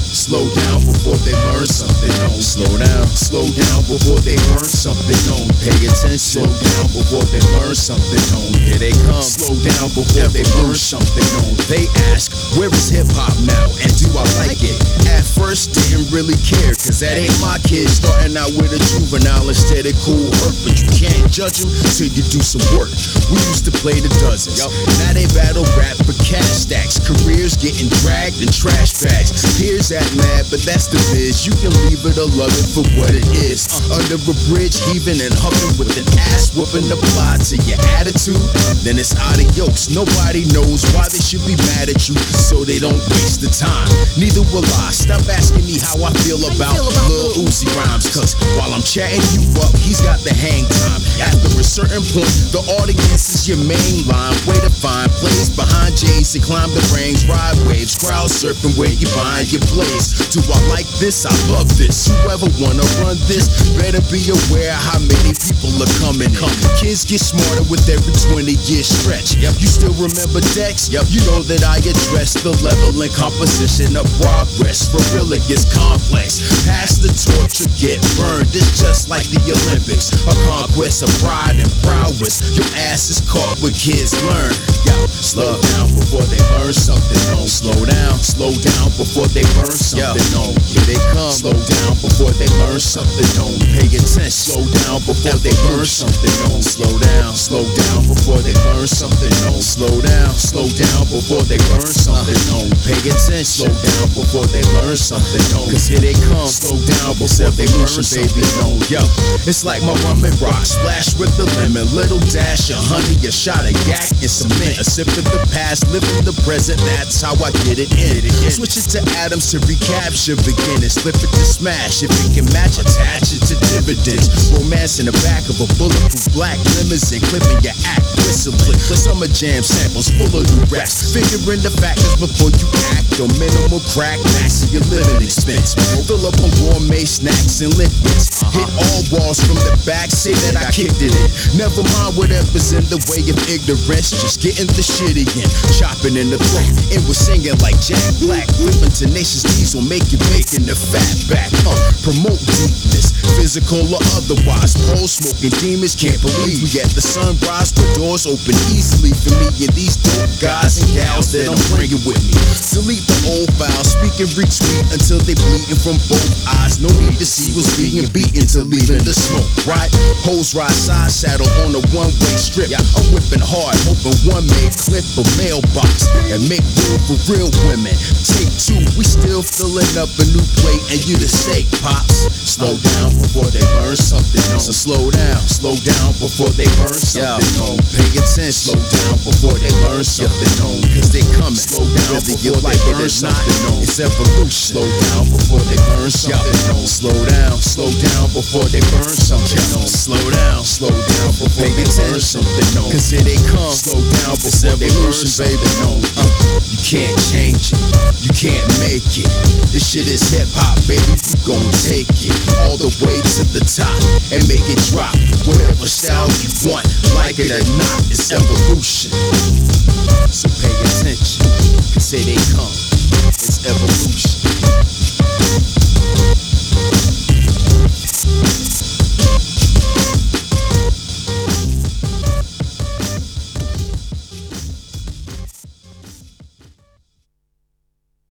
Slow down before they learn something. Don't slow down. Slow down before they learn something. Don't pay attention. Slow down before they learn something. Don't here they come. Slow down before they learn something. Don't they ask, where is hip hop now? And do I like it? At first didn't really care, cause that ain't my kid. Starting out with a juvenile instead of cool hurt, but you can't judge him till you do some work. We used to play the dozens. Now they battle rap for cash stacks. Careers getting dragged in trash bags. Peers that mad, but that's the biz. You can leave it or love it for what it is. Under a bridge, heaving and huffing with an ass whooping applied to your attitude, then it's adios. Nobody knows why they should be mad at you, so they don't waste the time. Neither will I. Stop asking me how I feel about Lil Uzi rhymes, cause while I'm chatting you up, he's got the hang time. After a certain point, the audience is your main line. Way to find plays behind J's and climb the rings, ride waves, crowd surfing where you find your place. Do I like this? I love this. Whoever wanna run this, better be aware how many people are coming in. Kids get smarter with every 20-year stretch. You still remember Dex? You know that I address the level and composition of progress. For real it gets complex. Pass the torch or get burned. It's just like the Olympics, a conquest of pride and prowess. Your ass is caught when kids learn. Slow down before they learn something. Don't slow down. Slow down before they learn something. Don't here they come. Slow down before they learn something. Don't pay attention. Slow down before they learn something. Don't slow down. Slow down before they learn something. Don't slow down. Slow down before they learn something. Don't pay attention. Slow down before they learn something. Don't, cause here they come. Slow down before they learn something. Don't, it's like my rum and rock, splash with the lemon, little dash of honey, a shot of yak and cement, a sip of the past, live in the present. That's how I get it in. Switch it to atoms to recapture beginnings, flip it to smash. If it can match, attach it to dividends. Romance in the back of a bulletproof black limousine, clipping your act, whistling. Summer jam samples full of new raps, figuring the factors before you act on minimal crack, maxing your living expense. Fill up on gourmet snacks and liquids. Hit all walls from the back, say that I kicked it in. Never mind whatever's in the way of ignorance, just getting the shit again. Chopping in the throat, and we're singing like Jack Black. Whipping tenacious D's will make you making the fat back. Promote deepness, physical or otherwise. Pole smoking demons can't believe we at the sunrise where doors open easily for me and these dope guys and gals that I'm bringing with me. Delete the old files, speak and retweet until they bleeding from both eyes. No need to see what's being beaten to leaving the smoke, right? Hoes ride side saddle on a one-way strip. I'm whipping hard, hoping one may clip a mailbox and make room for real women. Take two, we still filling up a new plate and you the steak, pops. Slow down before they learn something. So slow down before they learn something. Don't pay attention. Slow down before they learn something. Cause they coming. Slow down before they learn something. It's evolution. Slow down before they learn something. Slow down before they learn something. Slow down before they learn something. Cause here they come. Slow down before they learn something, baby. You can't change it. You can't make it. This shit is hip hop, baby. You gon' take it all the way to the top and make it drop. Whatever style you want, like it or not, it's evolution. So pay attention, cause here they come.